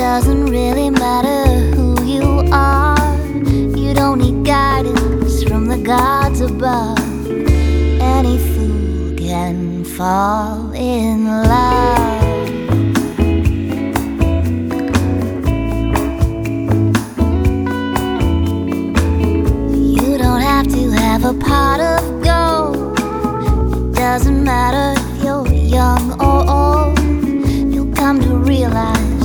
doesn't really matter who you are. You don't need guidance from the gods above. Any fool can fall in love. You don't have to have a pot of gold. It doesn't matter if you're young or